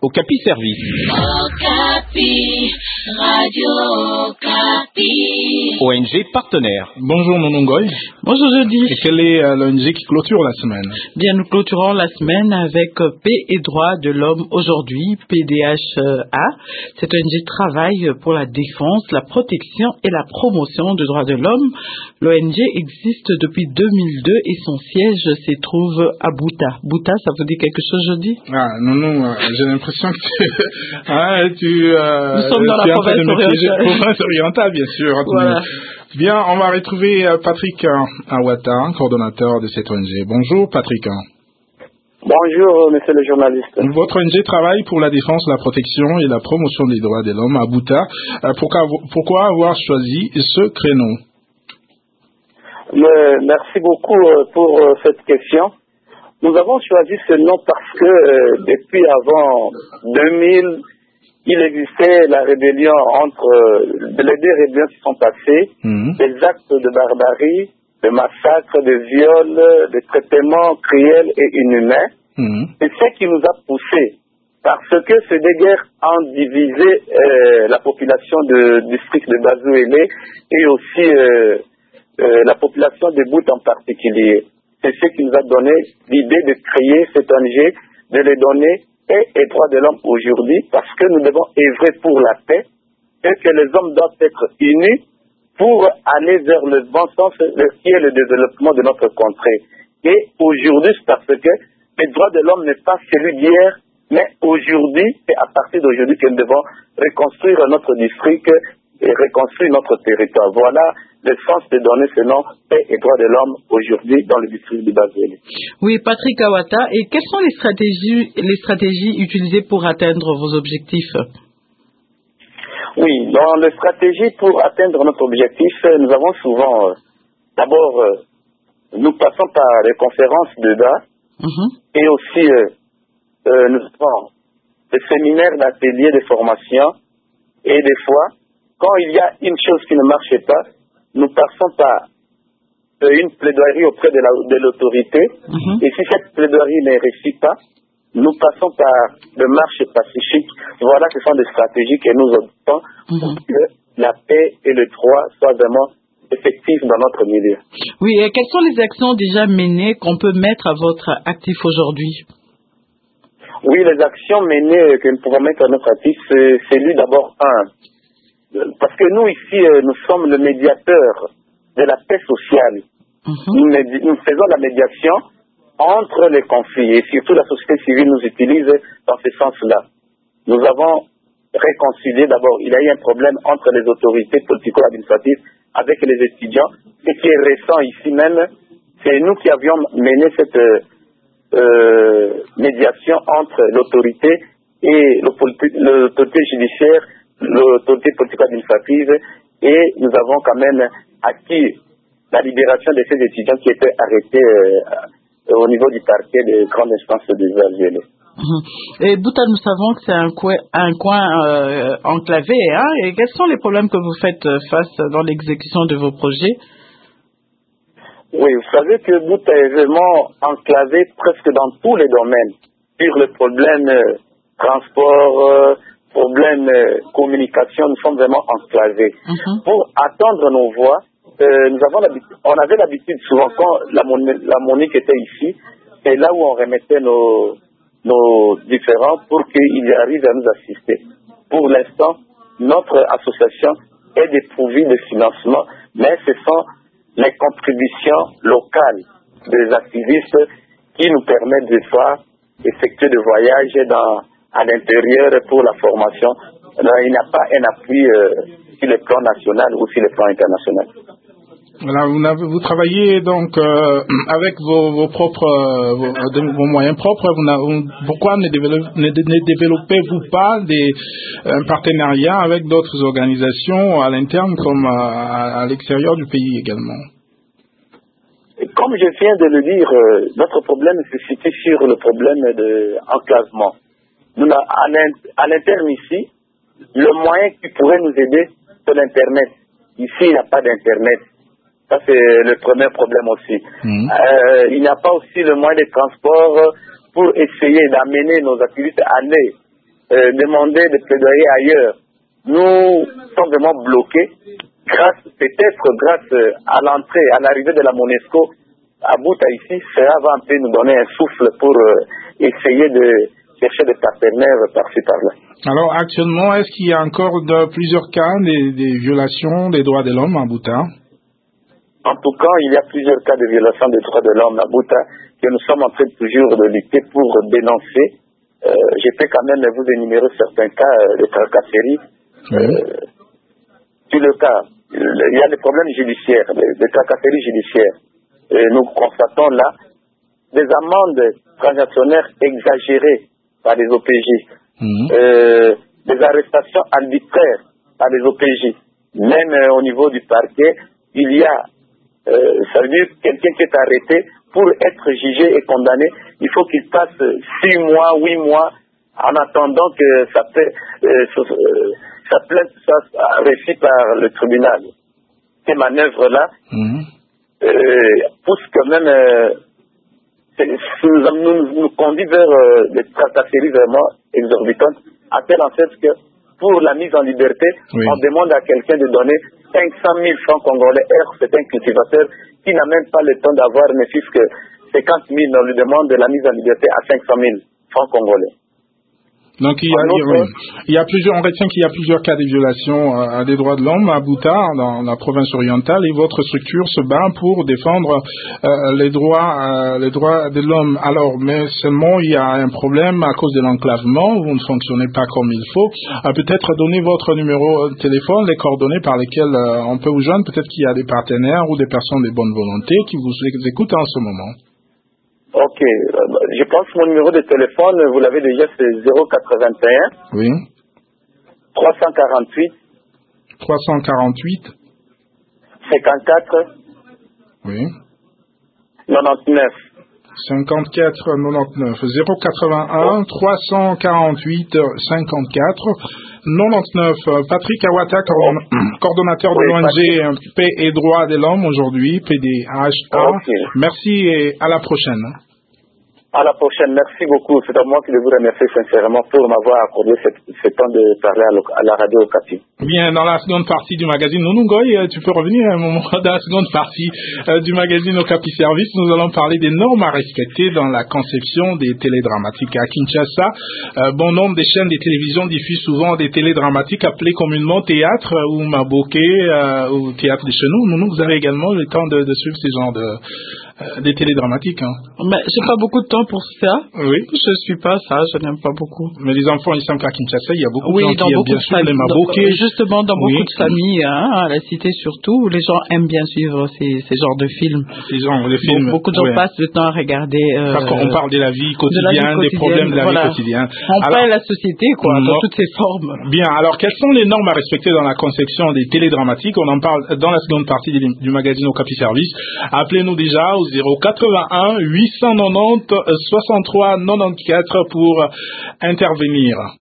Okapi Service. Okapi, Radio Okapi. ONG partenaire. Bonjour Nonongoy. Bonjour Jeudi. Et quelle est l'ONG qui clôture la semaine? Bien, nous clôturons la semaine avec Paix et droits de l'homme aujourd'hui, PDHA. Cette ONG travaille pour la défense, la protection et la promotion des droits de l'homme. L'ONG existe depuis 2002 et son siège se trouve à Bouta. Bouta, ça vous dit quelque chose, Jeudi? Ah, non, j'ai l'impression que nous sommes dans la province orientale, bien sûr. Voilà. Bien, on va retrouver Patrick Awata, coordonnateur de cette ONG. Bonjour Patrick. Bonjour, monsieur le journaliste. Votre ONG travaille pour la défense, la protection et la promotion des droits de l'homme à Bouta. Pourquoi avoir choisi ce créneau? Merci beaucoup pour cette question. Nous avons choisi ce nom parce que depuis avant 2000, il existait la rébellion entre les deux rébellions qui sont passées, des actes de barbarie, de massacres, de viols, de traitements cruels et inhumains. C'est ce qui nous a poussés, parce que ces deux guerres ont divisé la population du district de Bazouélé et aussi la population de Bout en particulier. C'est ce qui nous a donné l'idée de créer cette ONG, de les donner paix et droits de l'homme aujourd'hui, parce que nous devons œuvrer pour la paix et que les hommes doivent être unis pour aller vers le bon sens qui est le développement de notre contrée. Et aujourd'hui, c'est parce que les droits de l'homme n'est pas celui d'hier, mais aujourd'hui, c'est à partir d'aujourd'hui que nous devons reconstruire notre district et reconstruire notre territoire. Voilà le sens de donner ce nom, paix et droits de l'homme, aujourd'hui dans le district de Bazouélé. Oui, Patrick Awata, et quelles sont les stratégies utilisées pour atteindre vos objectifs? Oui, dans les stratégies pour atteindre notre objectif, nous avons souvent, d'abord, nous passons par les conférences de DA, et aussi nous avons des séminaires d'ateliers de formation, et des fois, quand il y a une chose qui ne marche pas, nous passons par une plaidoirie auprès de l'autorité. Et si cette plaidoirie ne réussit pas, nous passons par des marches pacifiques. Voilà, ce sont des stratégies que nous adoptons pour que la paix et le droit soient vraiment effectifs dans notre milieu. Oui, et quelles sont les actions déjà menées qu'on peut mettre à votre actif aujourd'hui? Oui, les actions menées que nous pouvons mettre à notre actif, c'est lui d'abord parce que nous ici, nous sommes le médiateur de la paix sociale. Nous faisons la médiation entre les conflits et surtout la société civile nous utilise dans ce sens-là. Nous avons réconcilié d'abord, il y a eu un problème entre les autorités politico-administratives avec les étudiants. Ce qui est récent ici même, c'est nous qui avions mené cette médiation entre l'autorité et l'autorité judiciaire, l'autorité politico-administrative, et nous avons quand même acquis la libération de ces étudiants qui étaient arrêtés au niveau du parquet de grande instance de Bazouélé. Et Bouta, nous savons que c'est un coin enclavé, hein? Et quels sont les problèmes que vous faites face dans l'exécution de vos projets? Oui, vous savez que Bouta est vraiment enclavé presque dans tous les domaines, sur le problème transport, problème communication, nous sommes vraiment enclavés. Pour attendre nos voix, on avait l'habitude souvent quand la Monique était ici, c'est là où on remettait nos différends pour qu'ils arrivent à nous assister. Pour l'instant, notre association est dépourvue de financement, mais ce sont les contributions locales des activistes qui nous permettent de fois effectuer des voyages à l'intérieur pour la formation. Alors, il n'y a pas un appui sur le plan national ou sur le plan international. Voilà, vous travaillez donc avec vos moyens propres. Pourquoi ne développez-vous pas un partenariat avec d'autres organisations à l'interne comme à l'extérieur du pays également? Comme je viens de le dire, notre problème se situe sur le problème de enclavement. Nous, à l'interne ici, le moyen qui pourrait nous aider, c'est l'Internet. Ici, il n'y a pas d'Internet. Ça, c'est le premier problème aussi. Il n'y a pas aussi le moyen de transport pour essayer d'amener nos activistes à aller demander des plaidoyers ailleurs. Nous sommes vraiment bloqués peut-être grâce à l'entrée, à l'arrivée de la MONUSCO à Bouta ici. Cela va un peu nous donner un souffle pour essayer de chercher des partenaires par-ci par-là. Alors actuellement, est-ce qu'il y a encore plusieurs cas des violations des droits de l'homme à Bouta? En tout cas, il y a plusieurs cas de violation des droits de l'homme à Bouta que nous sommes en train toujours de lutter pour dénoncer. Je peux quand même vous énumérer certains cas de tracasserie. Sur le cas, il y a des problèmes judiciaires, des tracasseries judiciaires. Nous constatons là des amendes transactionnaires exagérées par les OPJ, des arrestations arbitraires par les OPJ. Même au niveau du parquet, il y a, ça veut dire quelqu'un qui est arrêté pour être jugé et condamné, il faut qu'il passe 6 mois, 8 mois en attendant que sa plainte soit réussie par le tribunal. Ces manœuvres-là poussent quand même, nous conduit vers des tracasseries vraiment exorbitantes, à telle en sorte que pour la mise en liberté, on demande à quelqu'un de donner 500 000 francs congolais. C'est un cultivateur qui n'a même pas le temps d'avoir ne fût-ce que 50 000. On lui demande la mise en liberté à 500 000 francs congolais. Donc il y a plusieurs, on retient qu'il y a plusieurs cas de violation des droits de l'homme à Bouta, dans la province orientale, et votre structure se bat pour défendre les droits de l'homme. Alors, mais seulement il y a un problème à cause de l'enclavement, vous ne fonctionnez pas comme il faut. Peut-être donner votre numéro de téléphone, les coordonnées par lesquelles on peut vous joindre. Peut-être qu'il y a des partenaires ou des personnes de bonne volonté qui vous écoutent en ce moment. Ok, je pense que mon numéro de téléphone, vous l'avez déjà, c'est 081. Oui. 348. 54. Oui. 99. 54 99 081 348 54 99. Patrick Awata, coordonnateur de l'ONG Paix et Droits de l'Homme aujourd'hui, PDHA. Okay. Merci et à la prochaine. À la prochaine, merci beaucoup. C'est à moi qui vous remercie sincèrement pour m'avoir accordé ce temps de parler à la radio Okapi. Bien, dans la seconde partie du magazine Nunungoy, tu peux revenir un moment. Dans la seconde partie du magazine Okapi Service, nous allons parler des normes à respecter dans la conception des télédramatiques. À Kinshasa, bon nombre de chaînes de télévision diffusent souvent des télédramatiques appelées communément théâtre ou maboké ou théâtre de chez nous. Nous, vous avez également le temps de suivre ces genres des télédramatiques. Mais j'ai pas beaucoup de temps pour ça. Oui. Je suis pas ça, je n'aime pas beaucoup. Mais les enfants, ils sont qu'à Kinshasa, il y a beaucoup de gens dans qui beaucoup aiment bien suivre les maboké. Justement, dans beaucoup de familles, à la cité surtout, les gens aiment bien suivre ces genres de films. Ces genres de films. Beaucoup de gens passent le temps à regarder. Parce qu'on parle de la vie quotidienne, des problèmes de la vie quotidienne. On parle de la société, dans toutes ses formes. Bien, alors quelles sont les normes à respecter dans la conception des télédramatiques? On en parle dans la seconde partie du magazine Okapi Service. Appelez-nous déjà au 081 890 63 94 pour intervenir.